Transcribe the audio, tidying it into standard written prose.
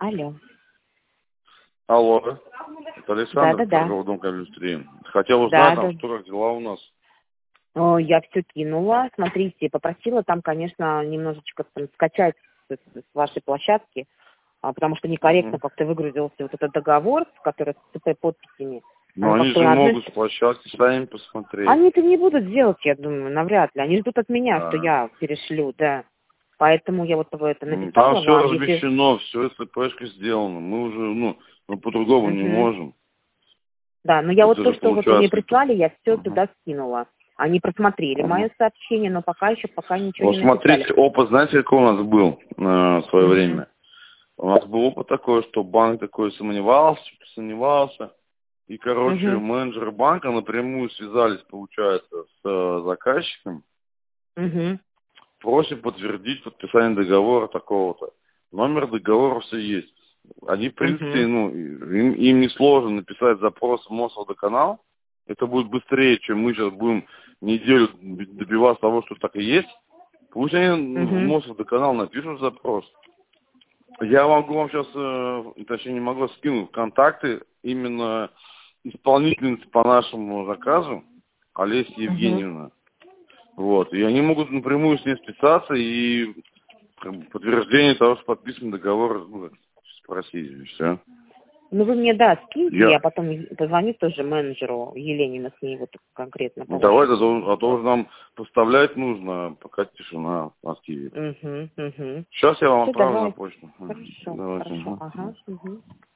Алло. Алло, это Александр, Да. торговый дом «Индустрии». Хотел узнать, что как дела у нас. Я все кинула. Смотрите, попросила там, конечно, немножечко скачать с вашей площадки, потому что некорректно как-то выгрузился вот этот договор, который с ЦП подписями. Но они же могут с площадки сами посмотреть. Они это не будут делать, я думаю, навряд ли. Они ждут от меня, что я перешлю, да. Поэтому я вот это написала. Там все размещено, все ЦПшка сделано. Мы уже, по-другому не можем. Да, но я вот то, что вот вы мне прислали, я все туда скинула. Они просмотрели мое сообщение, но пока ничего не написали. Смотрите, опыт, знаете, какой у нас был в свое время? У нас был опыт такой, что банк такой сомневался. И, менеджеры банка напрямую связались, получается, с заказчиком. Просим подтвердить подписание договора такого-то. Номер договора все есть. Они, в принципе, им несложно написать запрос в Мосводоканал. Это будет быстрее, чем мы сейчас будем неделю добиваться того, что так и есть. Пусть они в Мосводоканал напишут запрос. Я могу вам сейчас, точнее не могу, скинуть контакты именно исполнительницы по нашему заказу, Олеся Евгеньевна. Вот. И они могут напрямую с ней списаться и подтверждение того, что подписан договор, спросить, и все. Вы мне, скиньте, я потом позвоню тоже менеджеру Елене, с ней вот конкретно. Давайте, а то уже нам поставлять нужно, пока тишина на Киеве. Сейчас я вам отправлю на почту. Хорошо.